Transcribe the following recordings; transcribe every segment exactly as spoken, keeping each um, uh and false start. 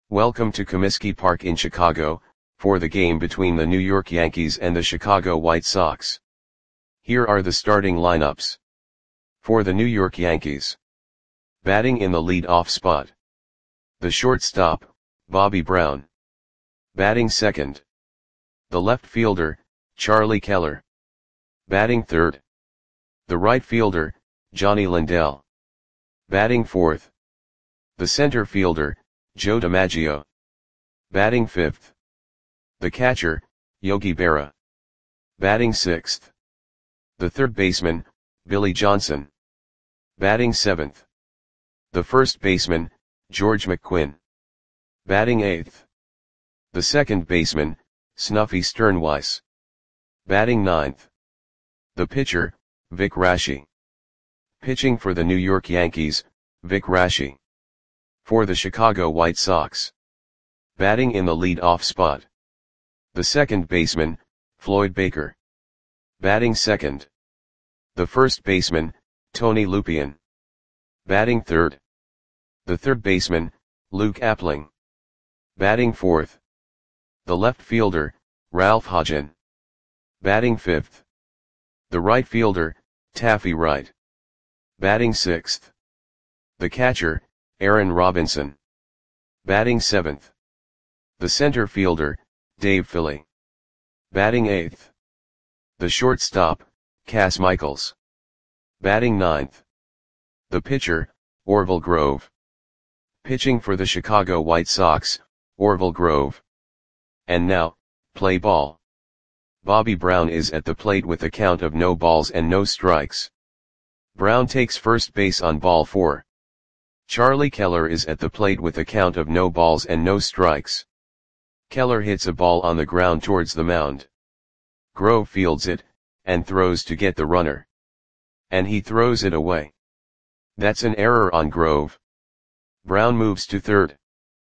Welcome to Comiskey Park in Chicago, for the game between the New York Yankees and the Chicago White Sox. Here are the starting lineups. For the New York Yankees. Batting in the lead-off spot. The shortstop, Bobby Brown. Batting second. The left fielder, Charlie Keller. Batting third. The right fielder, Johnny Lindell. Batting fourth. The center fielder, Joe DiMaggio. Batting fifth. The catcher, Yogi Berra. Batting sixth. The third baseman, Billy Johnson. Batting seventh. The first baseman, George McQuinn. Batting eighth. The second baseman, Snuffy Sternweiss. Batting ninth. The pitcher, Vic Raschi. Pitching for the New York Yankees, Vic Raschi. For the Chicago White Sox. Batting in the lead-off spot. The second baseman, Floyd Baker. Batting second. The first baseman, Tony Lupien. Batting third. The third baseman, Luke Appling. Batting fourth. The left fielder, Ralph Hodgen. Batting fifth. The right fielder, Taffy Wright. Batting sixth. The catcher, Aaron Robinson. Batting seventh. The center fielder, Dave Philly. Batting eighth. The shortstop, Cass Michaels. Batting ninth. The pitcher, Orville Grove. Pitching for the Chicago White Sox, Orville Grove. And now, play ball. Bobby Brown is at the plate with a count of no balls and no strikes. Brown takes first base on ball four. Charlie Keller is at the plate with a count of no balls and no strikes. Keller hits a ball on the ground towards the mound. Grove fields it, and throws to get the runner. And he throws it away. That's an error on Grove. Brown moves to third.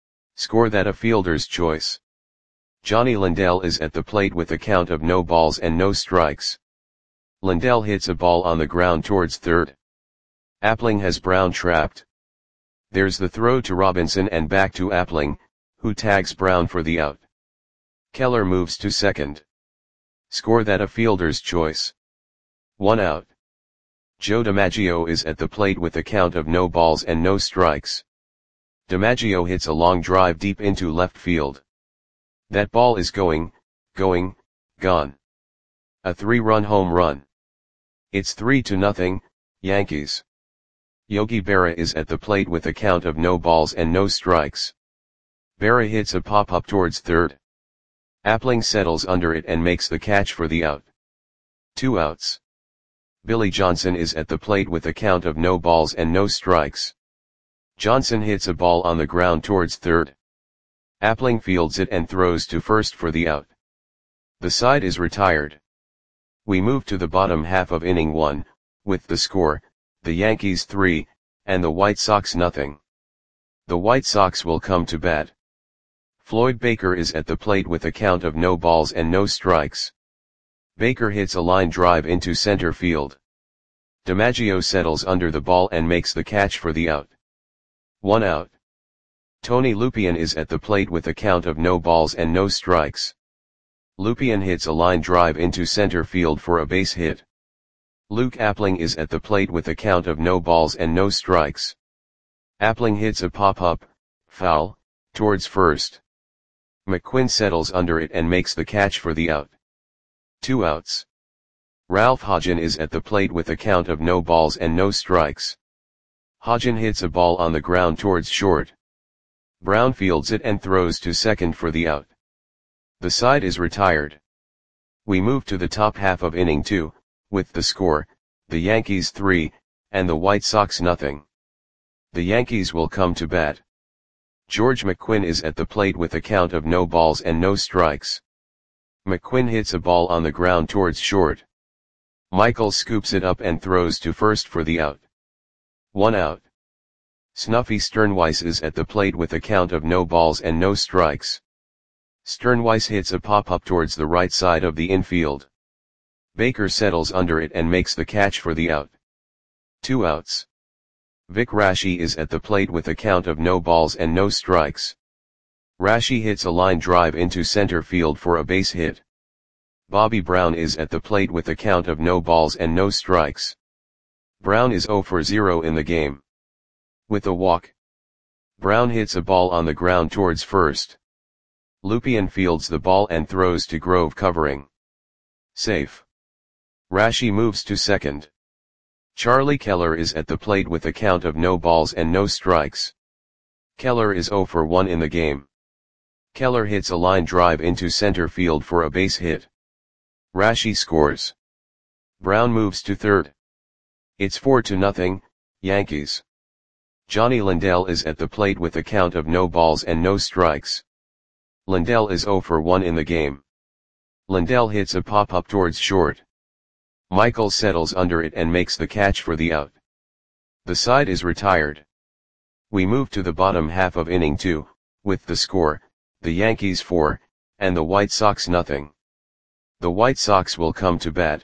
Score that a fielder's choice. Johnny Lindell is at the plate with a count of no balls and no strikes. Lindell hits a ball on the ground towards third. Appling has Brown trapped. There's the throw to Robinson and back to Appling, who tags Brown for the out. Keller moves to second. Score that a fielder's choice. One out. Joe DiMaggio is at the plate with a count of no balls and no strikes. DiMaggio hits a long drive deep into left field. That ball is going, going, gone. A three-run home run. It's three to nothing, Yankees. Yogi Berra is at the plate with a count of no balls and no strikes. Berra hits a pop-up towards third. Appling settles under it and makes the catch for the out. Two outs. Billy Johnson is at the plate with a count of no balls and no strikes. Johnson hits a ball on the ground towards third. Appling fields it and throws to first for the out. The side is retired. We move to the bottom half of inning one, with the score, the Yankees three, and the White Sox nothing. The White Sox will come to bat. Floyd Baker is at the plate with a count of no balls and no strikes. Baker hits a line drive into center field. DiMaggio settles under the ball and makes the catch for the out. One out. Tony Lupien is at the plate with a count of no balls and no strikes. Lupien hits a line drive into center field for a base hit. Luke Appling is at the plate with a count of no balls and no strikes. Appling hits a pop-up, foul, towards first. McQuinn settles under it and makes the catch for the out. Two outs. Ralph Hodgen is at the plate with a count of no balls and no strikes. Hodgen hits a ball on the ground towards short. Brown fields it and throws to second for the out. The side is retired. We move to the top half of inning two, with the score, the Yankees three, and the White Sox nothing. The Yankees will come to bat. George McQuinn is at the plate with a count of no balls and no strikes. McQuinn hits a ball on the ground towards short. Michael scoops it up and throws to first for the out. One out. Snuffy Sternweiss is at the plate with a count of no balls and no strikes. Sternweiss hits a pop-up towards the right side of the infield. Baker settles under it and makes the catch for the out. Two outs. Vic Raschi is at the plate with a count of no balls and no strikes. Rashi hits a line drive into center field for a base hit. Bobby Brown is at the plate with a count of no balls and no strikes. Brown is zero for zero in the game. With a walk, Brown hits a ball on the ground towards first. Lupien fields the ball and throws to Grove covering. Safe. Rashi moves to second. Charlie Keller is at the plate with a count of no balls and no strikes. Keller is zero for one in the game. Keller hits a line drive into center field for a base hit. Rashi scores. Brown moves to third. It's four to nothing, Yankees. Johnny Lindell is at the plate with a count of no balls and no strikes. Lindell is zero for one in the game. Lindell hits a pop-up towards short. Michael settles under it and makes the catch for the out. The side is retired. We move to the bottom half of inning two, with the score, the Yankees four, and the White Sox nothing. The White Sox will come to bat.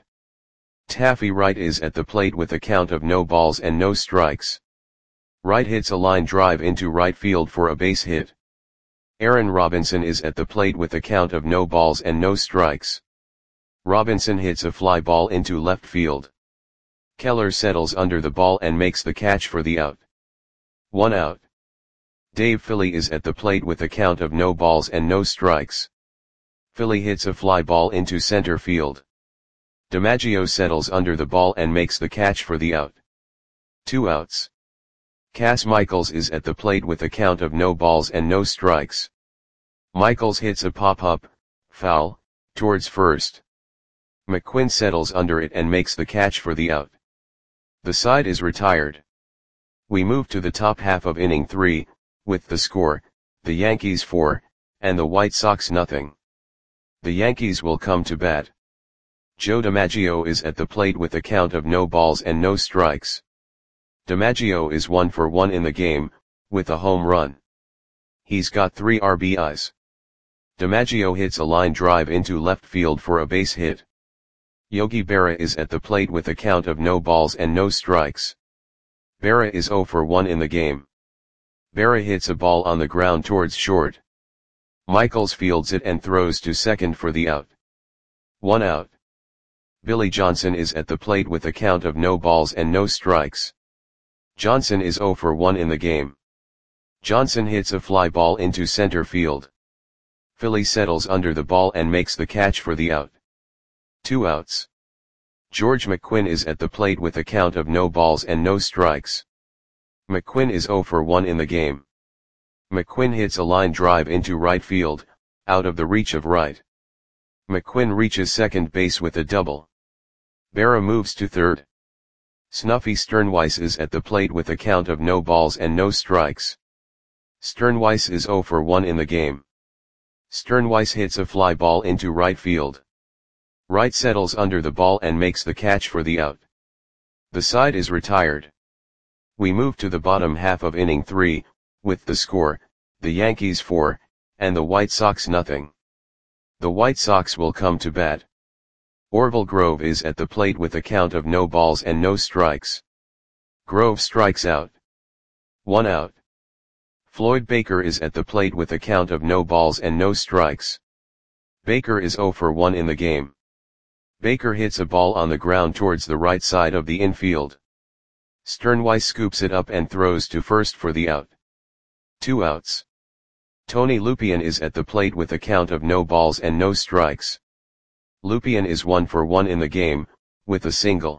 Taffy Wright is at the plate with a count of no balls and no strikes. Wright hits a line drive into right field for a base hit. Aaron Robinson is at the plate with a count of no balls and no strikes. Robinson hits a fly ball into left field. Keller settles under the ball and makes the catch for the out. One out. Dave Philly is at the plate with a count of no balls and no strikes. Philly hits a fly ball into center field. DiMaggio settles under the ball and makes the catch for the out. Two outs. Cass Michaels is at the plate with a count of no balls and no strikes. Michaels hits a pop-up, foul, towards first. McQuinn settles under it and makes the catch for the out. The side is retired. We move to the top half of inning three, with the score, the Yankees four, and the White Sox nothing. The Yankees will come to bat. Joe DiMaggio is at the plate with a count of no balls and no strikes. DiMaggio is one for one in the game, with a home run. He's got three R B Is. DiMaggio hits a line drive into left field for a base hit. Yogi Berra is at the plate with a count of no balls and no strikes. Berra is zero for one in the game. Berra hits a ball on the ground towards short. Michaels fields it and throws to second for the out. One out. Billy Johnson is at the plate with a count of no balls and no strikes. Johnson is zero for one in the game. Johnson hits a fly ball into center field. Philly settles under the ball and makes the catch for the out. Two outs. George McQuinn is at the plate with a count of no balls and no strikes. McQuinn is zero for one in the game. McQuinn hits a line drive into right field, out of the reach of Wright. McQuinn reaches second base with a double. Berra moves to third. Snuffy Sternweiss is at the plate with a count of no balls and no strikes. Sternweiss is zero for one in the game. Sternweiss hits a fly ball into right field. Wright settles under the ball and makes the catch for the out. The side is retired. We move to the bottom half of inning three, with the score, the Yankees four, and the White Sox nothing. The White Sox will come to bat. Orville Grove is at the plate with a count of no balls and no strikes. Grove strikes out. One out. Floyd Baker is at the plate with a count of no balls and no strikes. Baker is zero for one in the game. Baker hits a ball on the ground towards the right side of the infield. Sternweiss scoops it up and throws to first for the out. Two outs. Tony Lupien is at the plate with a count of no balls and no strikes. Lupien is one for one in the game, with a single.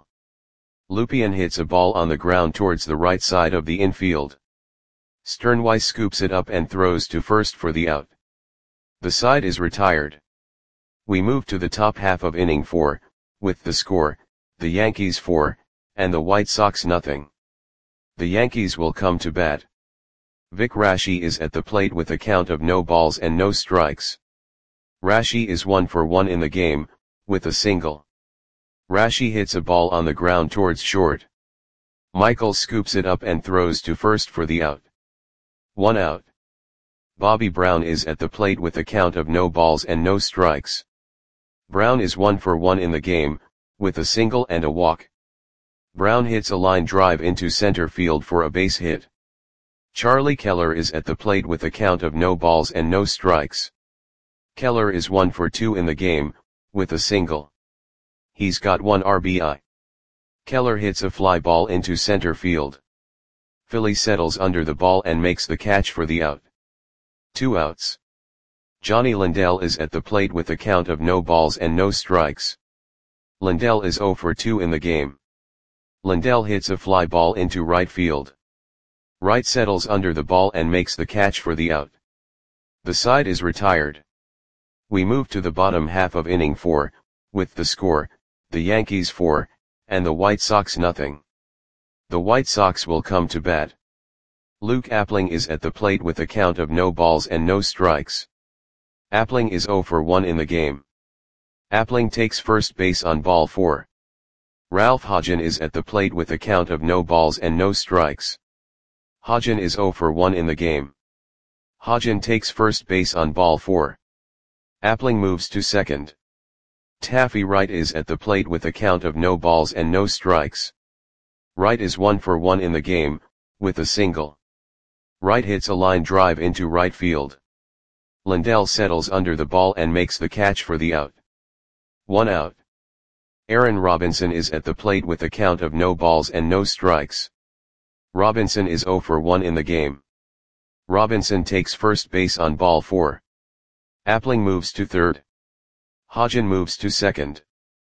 Lupien hits a ball on the ground towards the right side of the infield. Sternweiss scoops it up and throws to first for the out. The side is retired. We move to the top half of inning four, with the score, the Yankees four, and the White Sox nothing. The Yankees will come to bat. Vic Rashi is at the plate with a count of no balls and no strikes. Rashi is one for one in the game, with a single. Rashi hits a ball on the ground towards short. Michaels scoops it up and throws to first for the out. One out. Bobby Brown is at the plate with a count of no balls and no strikes. Brown is one for one in the game, with a single and a walk. Brown hits a line drive into center field for a base hit. Charlie Keller is at the plate with a count of no balls and no strikes. Keller is one for two in the game, with a single. He's got one R B I. Keller hits a fly ball into center field. Philly settles under the ball and makes the catch for the out. Two outs. Johnny Lindell is at the plate with a count of no balls and no strikes. Lindell is zero for two in the game. Lindell hits a fly ball into right field. Wright settles under the ball and makes the catch for the out. The side is retired. We move to the bottom half of inning four, with the score, the Yankees four, and the White Sox nothing. The White Sox will come to bat. Luke Appling is at the plate with a count of no balls and no strikes. Appling is zero for one in the game. Appling takes first base on ball four. Ralph Hodgen is at the plate with a count of no balls and no strikes. Hodgen is zero for one in the game. Hodgen takes first base on ball four. Appling moves to second. Taffy Wright is at the plate with a count of no balls and no strikes. Wright is one for one in the game, with a single. Wright hits a line drive into right field. Lindell settles under the ball and makes the catch for the out. One out. Aaron Robinson is at the plate with a count of no balls and no strikes. Robinson is zero for one in the game. Robinson takes first base on ball four. Appling moves to third. Hodgen moves to second.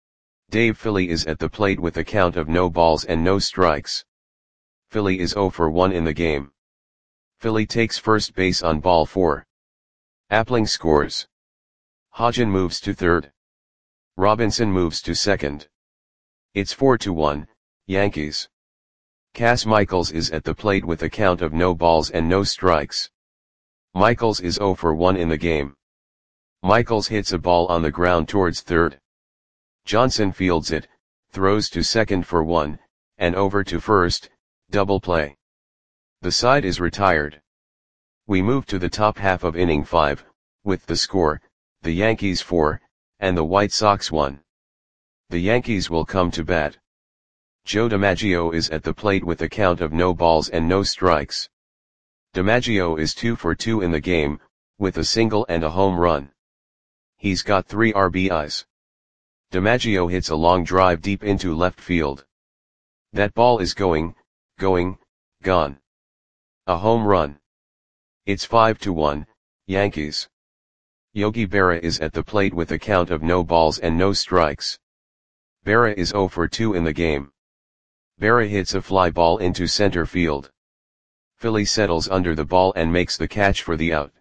Dave Philly is at the plate with a count of no balls and no strikes. Philly is zero for one in the game. Philly takes first base on ball four. Appling scores. Hodgen moves to third. Robinson moves to second. It's four to one, Yankees. Cass Michaels is at the plate with a count of no balls and no strikes. Michaels is zero for one in the game. Michaels hits a ball on the ground towards third. Johnson fields it, throws to second for one, and over to first, double play. The side is retired. We move to the top half of inning five, with the score, the Yankees four, and the White Sox one. The Yankees will come to bat. Joe DiMaggio is at the plate with a count of no balls and no strikes. DiMaggio is two for two in the game, with a single and a home run. He's got three R B Is. DiMaggio hits a long drive deep into left field. That ball is going, going, gone. A home run. It's five to one, Yankees. Yogi Berra is at the plate with a count of no balls and no strikes. Berra is zero for two in the game. Berra hits a fly ball into center field. Philly settles under the ball and makes the catch for the out.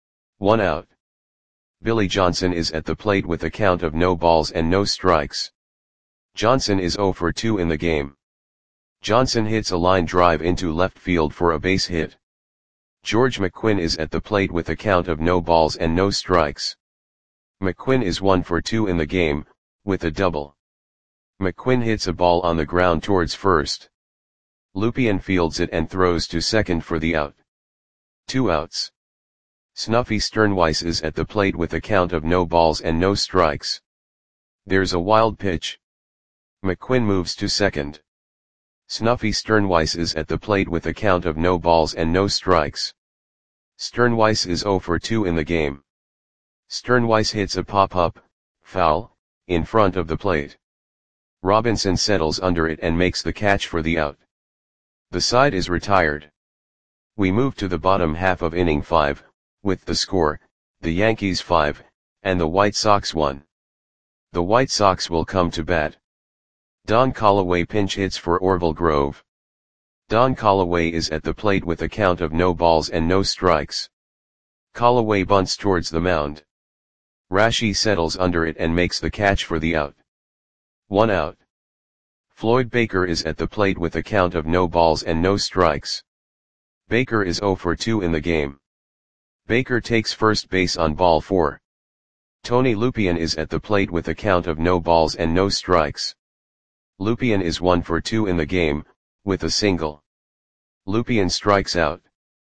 One out. Billy Johnson is at the plate with a count of no balls and no strikes. Johnson is zero for two in the game. Johnson hits a line drive into left field for a base hit. George McQuinn is at the plate with a count of no balls and no strikes. McQuinn is one for two in the game, with a double. McQuinn hits a ball on the ground towards first. Lupien fields it and throws to second for the out. Two outs. Snuffy Sternweiss is at the plate with a count of no balls and no strikes. There's a wild pitch. McQuinn moves to second. Snuffy Sternweiss is at the plate with a count of no balls and no strikes. Sternweiss is zero for two in the game. Sternweiss hits a pop-up, foul, in front of the plate. Robinson settles under it and makes the catch for the out. The side is retired. We move to the bottom half of inning five, with the score, the Yankees five, and the White Sox one. The White Sox will come to bat. Don Callaway pinch hits for Orville Grove. Don Callaway is at the plate with a count of no balls and no strikes. Callaway bunts towards the mound. Rashi settles under it and makes the catch for the out. One out. Floyd Baker is at the plate with a count of no balls and no strikes. Baker is zero for two in the game. Baker takes first base on ball four. Tony Lupien is at the plate with a count of no balls and no strikes. Lupien is one for two in the game, with a single. Lupien strikes out.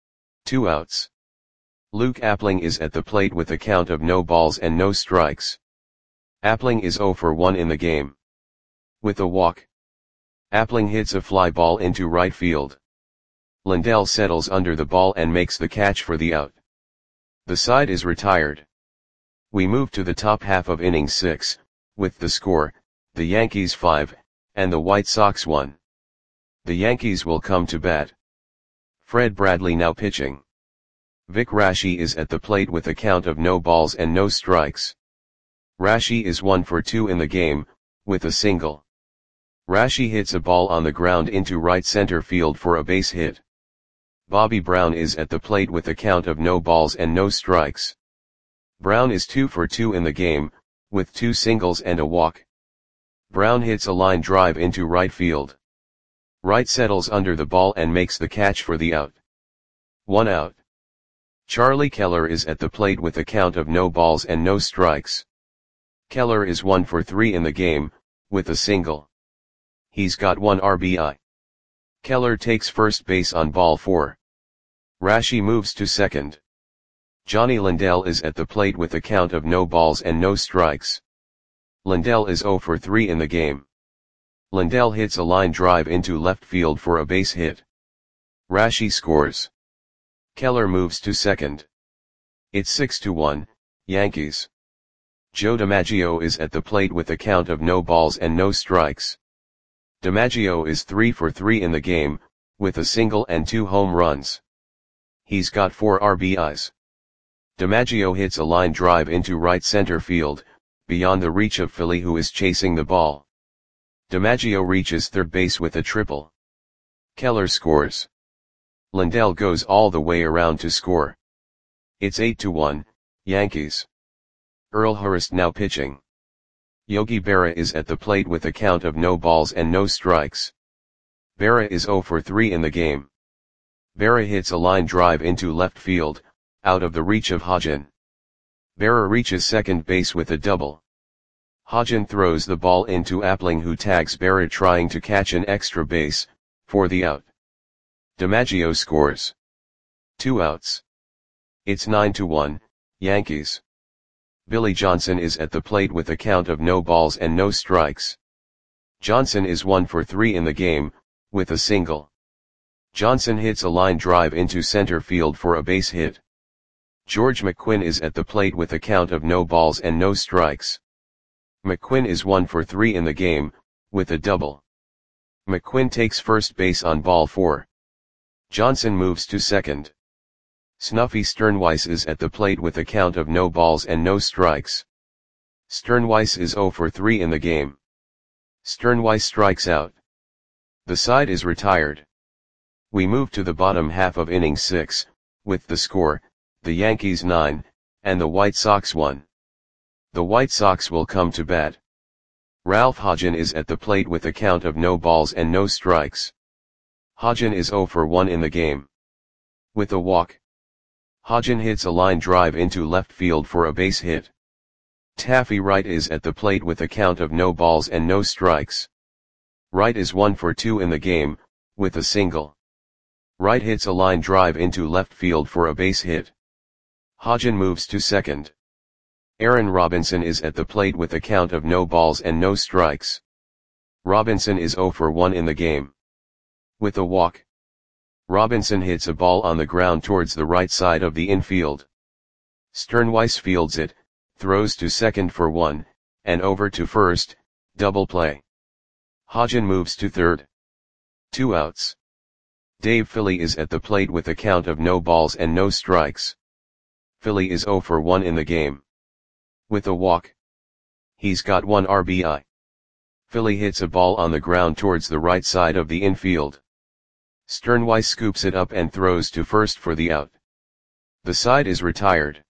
Two outs. Luke Appling is at the plate with a count of no balls and no strikes. Appling is zero for one in the game. With a walk. Appling hits a fly ball into right field. Lindell settles under the ball and makes the catch for the out. The side is retired. We move to the top half of inning six, with the score, the Yankees five, and the White Sox one. The Yankees will come to bat. Fred Bradley now pitching. Vic Raschi is at the plate with a count of no balls and no strikes. Raschi is one for two in the game, with a single. Raschi hits a ball on the ground into right center field for a base hit. Bobby Brown is at the plate with a count of no balls and no strikes. Brown is two for two in the game, with two singles and a walk. Brown hits a line drive into right field. Wright settles under the ball and makes the catch for the out. One out. Charlie Keller is at the plate with a count of no balls and no strikes. Keller is one for three in the game, with a single. He's got one R B I. Keller takes first base on ball four. Raschi moves to second. Johnny Lindell is at the plate with a count of no balls and no strikes. Lindell is zero for three in the game. Lindell hits a line drive into left field for a base hit. Raschi scores. Keller moves to second. It's six to one, Yankees. Joe DiMaggio is at the plate with a count of no balls and no strikes. DiMaggio is three for three in the game, with a single and two home runs. He's got four R B Is. DiMaggio hits a line drive into right center field, beyond the reach of Philly, who is chasing the ball. DiMaggio reaches third base with a triple. Keller scores. Lindell goes all the way around to score. It's eight to one, Yankees. Earl Hurst now pitching. Yogi Berra is at the plate with a count of no balls and no strikes. Berra is zero for three in the game. Berra hits a line drive into left field, out of the reach of Hodgen. Berra reaches second base with a double. Hodgen throws the ball into Appling, who tags Berra trying to catch an extra base, for the out. DiMaggio scores. Two outs. It's nine to one, Yankees. Billy Johnson is at the plate with a count of no balls and no strikes. Johnson is one for three in the game, with a single. Johnson hits a line drive into center field for a base hit. George McQuinn is at the plate with a count of no balls and no strikes. McQuinn is one for three in the game, with a double. McQuinn takes first base on ball four. Johnson moves to second. Snuffy Sternweiss is at the plate with a count of no balls and no strikes. Sternweiss is zero for three in the game. Sternweiss strikes out. The side is retired. We move to the bottom half of inning six, with the score, the Yankees nine, and the White Sox one. The White Sox will come to bat. Ralph Hodgen is at the plate with a count of no balls and no strikes. Hodgen is zero for one in the game. With a walk. Hodgen hits a line drive into left field for a base hit. Taffy Wright is at the plate with a count of no balls and no strikes. Wright is one for two in the game, with a single. Wright hits a line drive into left field for a base hit. Hodgen moves to second. Aaron Robinson is at the plate with a count of no balls and no strikes. Robinson is zero for one in the game. With a walk. Robinson hits a ball on the ground towards the right side of the infield. Sternweiss fields it, throws to second for one, and over to first, double play. Hodgen moves to third. Two outs. Dave Philly is at the plate with a count of no balls and no strikes. Philly is zero for one in the game. With a walk. He's got one R B I. Philly hits a ball on the ground towards the right side of the infield. Sternweiss scoops it up and throws to first for the out. The side is retired.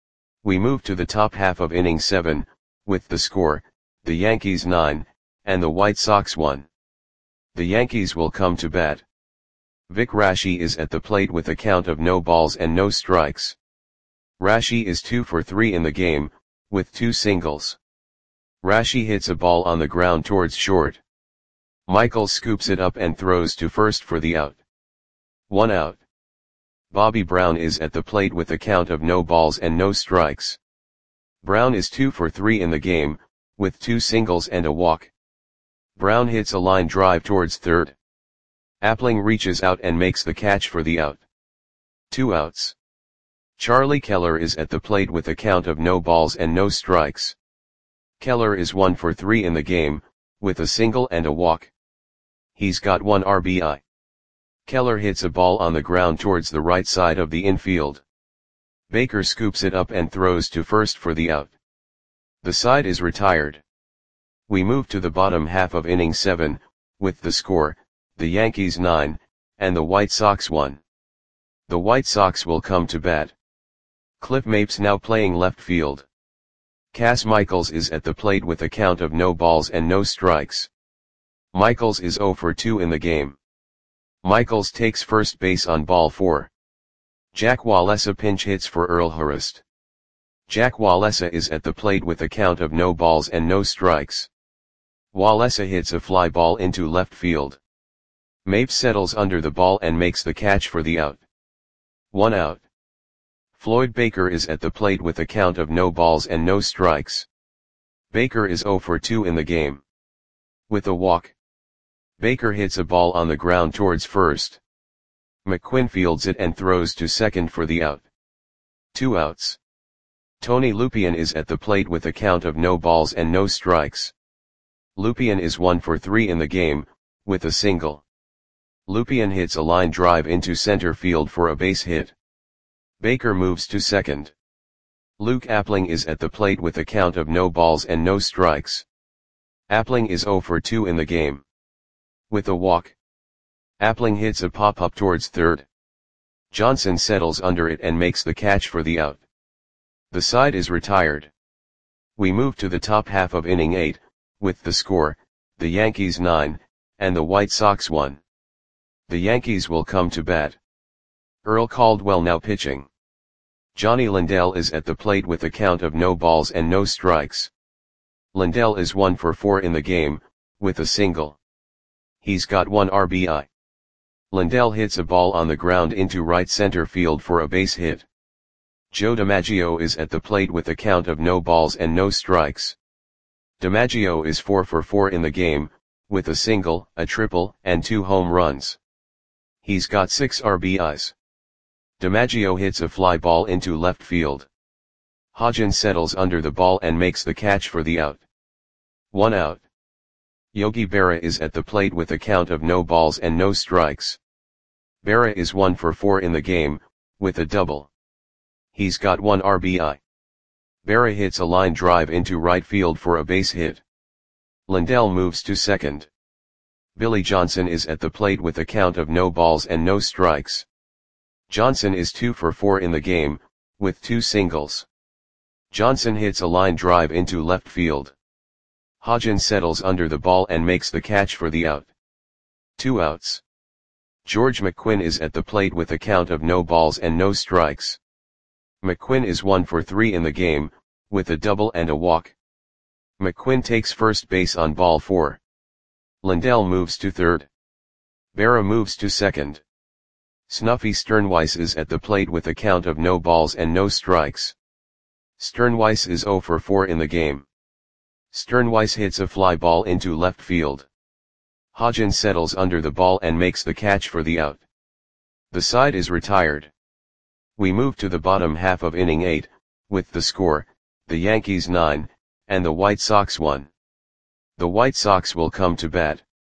We move to the top half of inning seven, with the score, the Yankees nine, and the White Sox one. The Yankees will come to bat. Vic Raschi is at the plate with a count of no balls and no strikes. Raschi is two for three in the game, with two singles. Raschi hits a ball on the ground towards short. Michael scoops it up and throws to first for the out. One out. Bobby Brown is at the plate with a count of no balls and no strikes. Brown is two for three in the game, with two singles and a walk. Brown hits a line drive towards third. Appling reaches out and makes the catch for the out. Two outs. Charlie Keller is at the plate with a count of no balls and no strikes. Keller is one for three in the game, with a single and a walk. He's got one R B I. Keller hits a ball on the ground towards the right side of the infield. Baker scoops it up and throws to first for the out. The side is retired. We move to the bottom half of inning seven, with the score, the Yankees nine, and the White Sox one. The White Sox will come to bat. Cliff Mapes now playing left field. Cass Michaels is at the plate with a count of no balls and no strikes. Michaels is oh for two in the game. Michaels takes first base on ball four. Jack Wallesa pinch hits for Earl Hurst. Jack Wallesa is at the plate with a count of no balls and no strikes. Wallesa hits a fly ball into left field. Mapes settles under the ball and makes the catch for the out. One out. Floyd Baker is at the plate with a count of no balls and no strikes. Baker is oh for two in the game. With a walk. Baker hits a ball on the ground towards first. McQuinn fields it and throws to second for the out. Two outs. Tony Lupien is at the plate with a count of no balls and no strikes. Lupien is one for three in the game, with a single. Lupien hits a line drive into center field for a base hit. Baker moves to second. Luke Appling is at the plate with a count of no balls and no strikes. Appling is oh for two in the game. With a walk. Appling hits a pop-up towards third. Johnson settles under it and makes the catch for the out. The side is retired. We move to the top half of inning eight, with the score, the Yankees nine, and the White Sox one. The Yankees will come to bat. Earl Caldwell now pitching. Johnny Lindell is at the plate with a count of no balls and no strikes. Lindell is one for four in the game, with a single. He's got one R B I. Lindell hits a ball on the ground into right center field for a base hit. Joe DiMaggio is at the plate with a count of no balls and no strikes. DiMaggio is four for four in the game, with a single, a triple, and two home runs. He's got six R B Is. DiMaggio hits a fly ball into left field. Hodgins settles under the ball and makes the catch for the out. One out. Yogi Berra is at the plate with a count of no balls and no strikes. Berra is one for four in the game, with a double. He's got one R B I. Berra hits a line drive into right field for a base hit. Lindell moves to second. Billy Johnson is at the plate with a count of no balls and no strikes. Johnson is two for four in the game, with two singles. Johnson hits a line drive into left field. Hodgins settles under the ball and makes the catch for the out. Two outs. George McQuinn is at the plate with a count of no balls and no strikes. McQuinn is one for three in the game, with a double and a walk. McQuinn takes first base on ball four. Lindell moves to third. Berra moves to second. Snuffy Sternweiss is at the plate with a count of no balls and no strikes. Sternweiss is oh for four in the game. Sternweiss hits a fly ball into left field. Hodgins settles under the ball and makes the catch for the out. The side is retired. We move to the bottom half of inning eight, with the score, the Yankees nine, and the White Sox one. The White Sox will come to bat.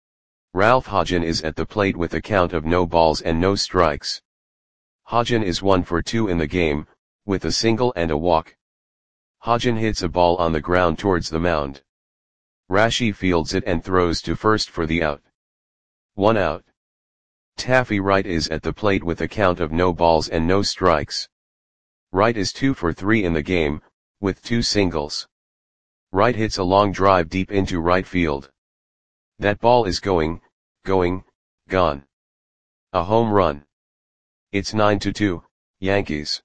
Ralph Hodgin is at the plate with a count of no balls and no strikes. Hodgin is one for two in the game, with a single and a walk. Hodgin hits a ball on the ground towards the mound. Rashi fields it and throws to first for the out. One out. Taffy Wright is at the plate with a count of no balls and no strikes. Wright is two for three in the game, with two singles. Wright hits a long drive deep into right field. That ball is going, going, gone. A home run. It's nine to two, Yankees.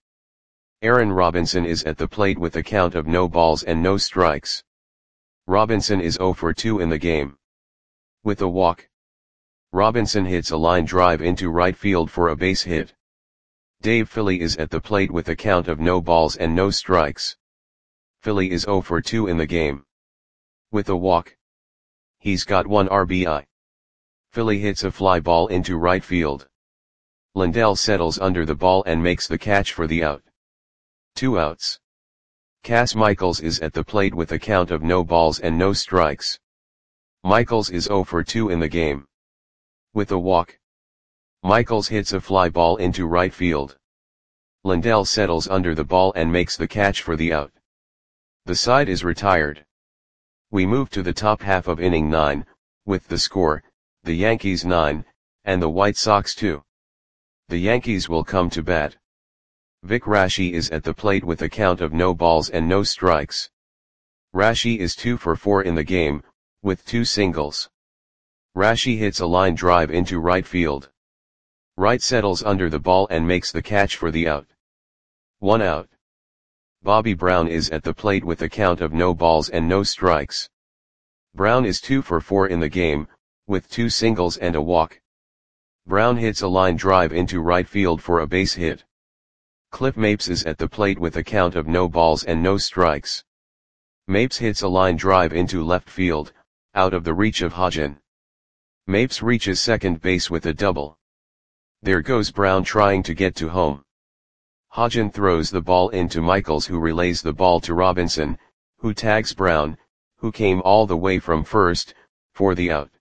Aaron Robinson is at the plate with a count of no balls and no strikes. Robinson is oh for two in the game. With a walk. Robinson hits a line drive into right field for a base hit. Dave Philly is at the plate with a count of no balls and no strikes. Philly is oh for two in the game. With a walk. He's got one R B I. Philly hits a fly ball into right field. Lindell settles under the ball and makes the catch for the out. Two outs. Cas Michaels is at the plate with a count of no balls and no strikes. Michaels is oh for two in the game. With a walk. Michaels hits a fly ball into right field. Lindell settles under the ball and makes the catch for the out. The side is retired. We move to the top half of inning nine, with the score, the Yankees nine, and the White Sox two. The Yankees will come to bat. Vic Raschi is at the plate with a count of no balls and no strikes. Raschi is two for four in the game, with two singles. Raschi hits a line drive into right field. Wright settles under the ball and makes the catch for the out. One out. Bobby Brown is at the plate with a count of no balls and no strikes. Brown is two for four in the game, with two singles and a walk. Brown hits a line drive into right field for a base hit. Cliff Mapes is at the plate with a count of no balls and no strikes. Mapes hits a line drive into left field, out of the reach of Hodgen. Mapes reaches second base with a double. There goes Brown trying to get to home. Hodgen throws the ball into Michaels, who relays the ball to Robinson, who tags Brown, who came all the way from first, for the out.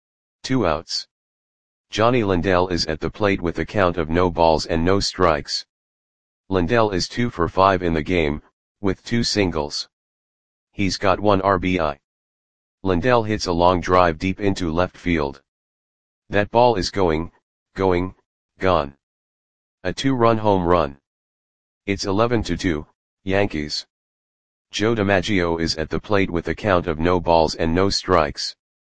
Two outs. Johnny Lindell is at the plate with a count of no balls and no strikes. Lindell is two for five in the game, with two singles. He's got one R B I. Lindell hits a long drive deep into left field. That ball is going, going, gone. A two-run home run. It's eleven to two, Yankees. Joe DiMaggio is at the plate with a count of no balls and no strikes.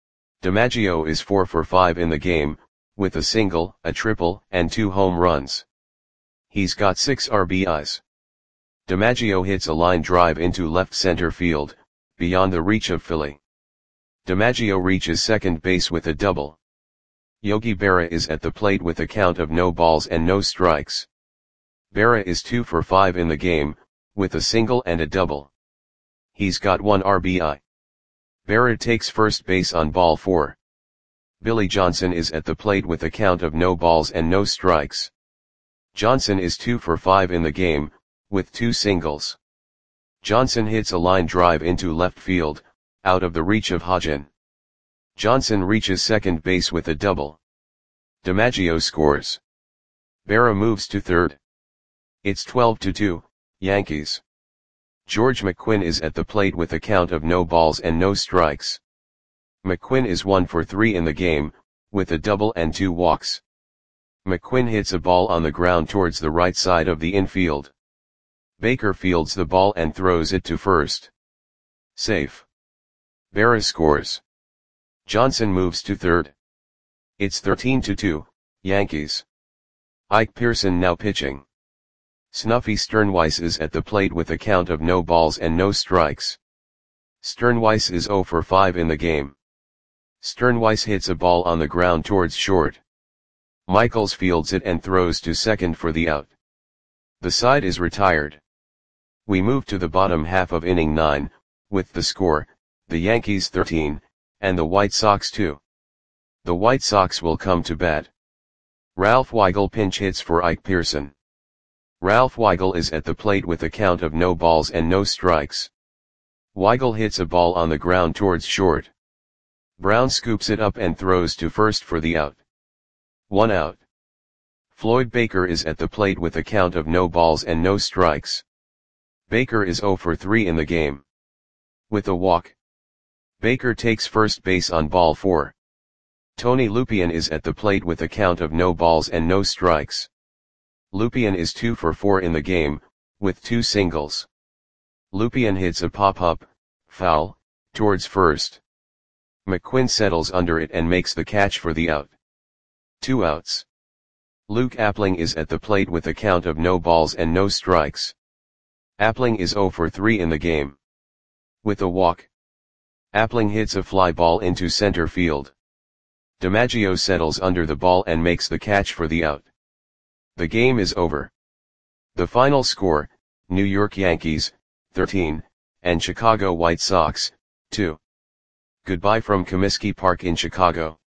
DiMaggio is four for five in the game, with a single, a triple, and two home runs. He's got six R B Is. DiMaggio hits a line drive into left center field, beyond the reach of Philly. DiMaggio reaches second base with a double. Yogi Berra is at the plate with a count of no balls and no strikes. Berra is two for five in the game, with a single and a double. He's got one R B I. Berra takes first base on ball four. Billy Johnson is at the plate with a count of no balls and no strikes. Johnson is two for five in the game, with two singles. Johnson hits a line drive into left field, out of the reach of Hodgen. Johnson reaches second base with a double. DiMaggio scores. Berra moves to third. It's twelve to two, Yankees. George McQuinn is at the plate with a count of no balls and no strikes. McQuinn is one for three in the game, with a double and two walks. McQuinn hits a ball on the ground towards the right side of the infield. Baker fields the ball and throws it to first. Safe. Berra scores. Johnson moves to third. It's thirteen to two, Yankees. Ike Pearson now pitching. Snuffy Sternweiss is at the plate with a count of no balls and no strikes. Sternweiss is oh for five in the game. Sternweiss hits a ball on the ground towards short. Michaels fields it and throws to second for the out. The side is retired. We move to the bottom half of inning nine, with the score, the Yankees thirteen, and the White Sox two. The White Sox will come to bat. Ralph Weigel pinch hits for Ike Pearson. Ralph Weigel is at the plate with a count of no balls and no strikes. Weigel hits a ball on the ground towards short. Brown scoops it up and throws to first for the out. One out. Floyd Baker is at the plate with a count of no balls and no strikes. Baker is oh for three in the game. With a walk. Baker takes first base on ball four. Tony Lupien is at the plate with a count of no balls and no strikes. Lupien is two for four in the game, with two singles. Lupien hits a pop-up, foul, towards first. McQuinn settles under it and makes the catch for the out. Two outs. Luke Appling is at the plate with a count of no balls and no strikes. Appling is oh for three in the game. With a walk. Appling hits a fly ball into center field. DiMaggio settles under the ball and makes the catch for the out. The game is over. The final score, New York Yankees, thirteen, and Chicago White Sox, two. Goodbye from Comiskey Park in Chicago.